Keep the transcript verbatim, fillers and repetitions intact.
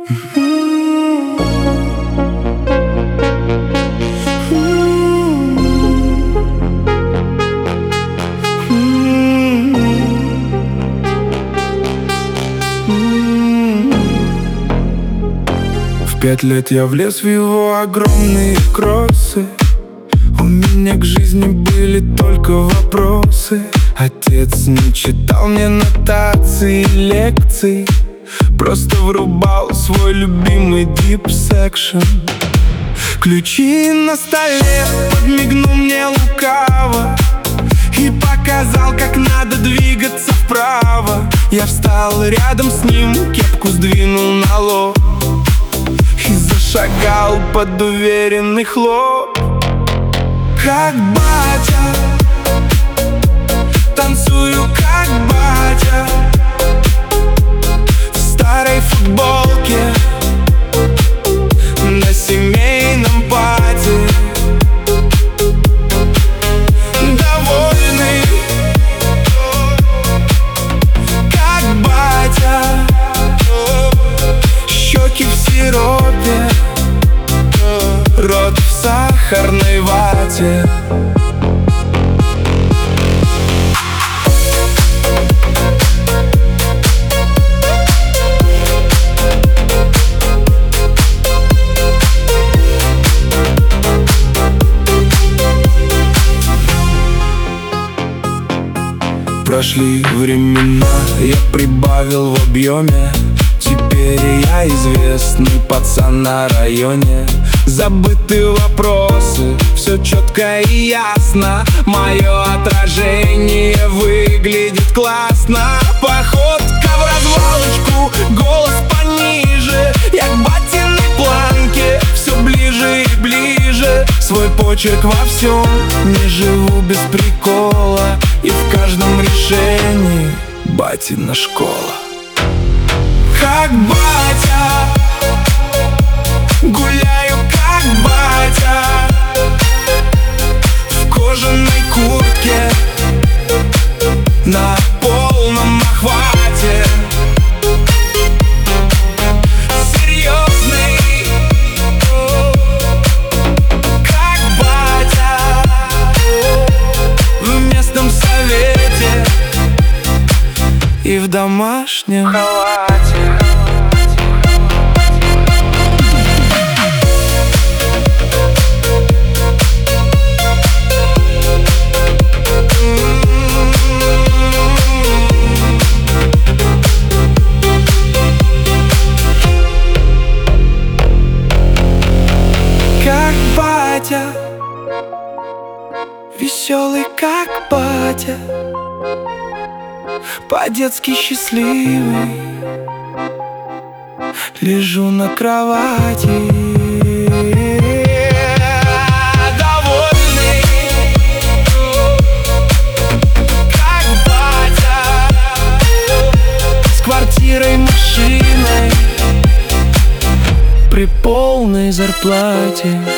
В пять лет я влез в его огромные кроссы. У меня к жизни были только вопросы. Отец не читал мне нотации и лекций, просто врубал свой любимый дип секшн. Ключи на столе, подмигнул мне лукаво и показал, как надо двигаться вправо. Я встал рядом с ним, кепку сдвинул на лоб и зашагал под уверенный хлоп. Как батя, танцую как батя, в старой футболке на семейном пати. Довольный, как батя, щеки в сиропе, рот в сахарной вате. Прошли времена, я прибавил в объеме. Теперь я известный пацан на районе. Забытые вопросы, все четко и ясно. Мое отражение выглядит классно. Походка в развалочку, голос пониже. Я к батиной планке все ближе и ближе. Свой почерк во всем, не живу без прикола. И в каждом решении батина школа. Как батя, гуляю как батя, в кожаной куртке, на полном охвате. Серьезный, как батя, в местном совете и в домашнем халате. Как батя, веселый как батя, по-детски счастливый, лежу на кровати. Довольный, как батя, с квартирой, машиной, при полной зарплате.